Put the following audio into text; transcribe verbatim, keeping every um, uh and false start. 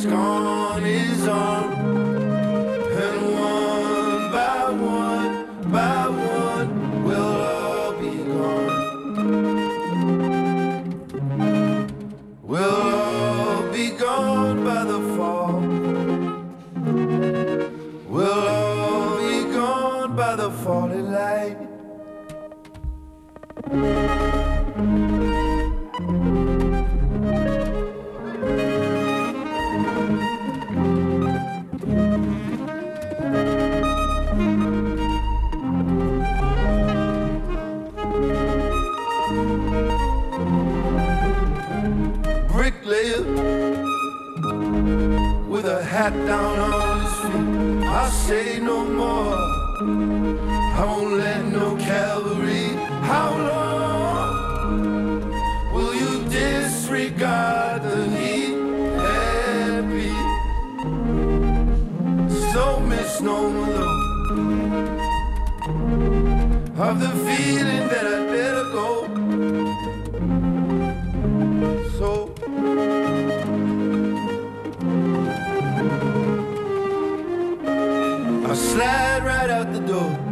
mask on his arm, and one by one, by one, we'll all be gone. We'll all be gone by the fall. We'll all be gone by the falling light. Bricklayer with a hat down on his feet. I'll say no more. I won't let no cavalry. How long will you disregard the heat and beat? So misnomer though, of the feeling that I'd better go. So I slide right out the door.